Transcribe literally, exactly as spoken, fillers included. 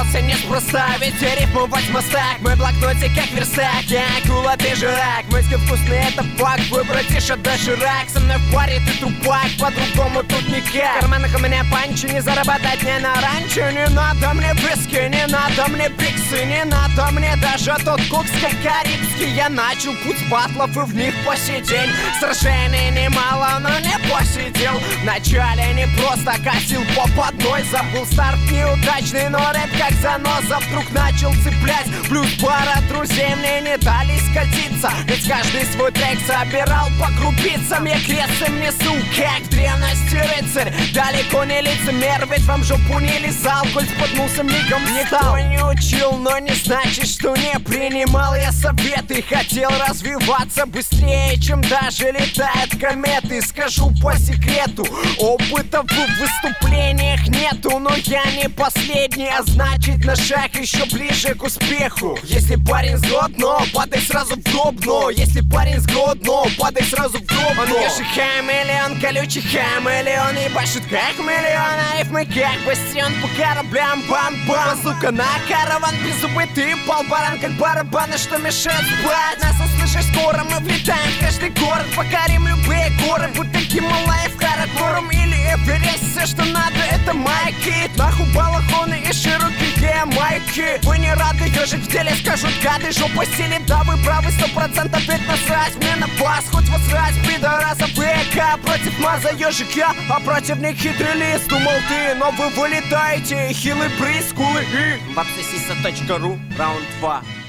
Старался неспроста, ведь рифмовать в мостах. Мой блокнотик как верстак, я акула, ты же рак. Мысли вкусные, это факт, твой братиша доширак. Со мной в паре ты трупак, по-другому тут никак. В карманах у меня панчи, не заработать не на ранчо. Не надо мне виски, не надо мне пиксы, не надо мне даже тот кукс, как карибский. Я начал путь с батлов и в них по сей день. Сражений немало, но не посидел. Вначале не просто косил по одной. Забыл старт неудачный, но рэп как заноза вдруг начал цеплять. Плюс пара друзей мне не дали скатиться, ведь каждый свой трек собирал по крупицам. Я крестом несу, как в древности рыцарь. Далеко не лицемер, ведь вам жопу не лизал. Коль споткнулся, мигом никто не учил, но не значит, что не принимал я советы. Хотел развиваться быстрее, чем даже летают кометы. Скажу по секрету, опыта в выступлениях нету, но я не последний, а значит на шаг еще ближе к успеху. Если парень сгодно, падай сразу в дно. Если парень сгодно, падай сразу в дно. Он я же хамелеон, колючий хамелеон, ебашит как миллион, а рифмы как бастион по кораблям, бам-бам. Базука на караван, беззубый ты пал баран, как барабаны, что мешает спать. Нас услышишь скоро, мы влетаем в каждый город, покорим любые горы, будто Гималаев, Каракорум или Эверест. Все, что надо, это майки, нахуй балахоны и широкие майки. Вы не рады, ежик в деле скажут гады, жопа стили, да вы правы, сто процентов ведь насрать мне на вас, хоть восрать, пидораса ВК. Против маза ежик я, а противник хитрый лист. Думал ты, но вы вылетаете, хилый приз, кулы и... Вапсосиса точка ру, раунд два.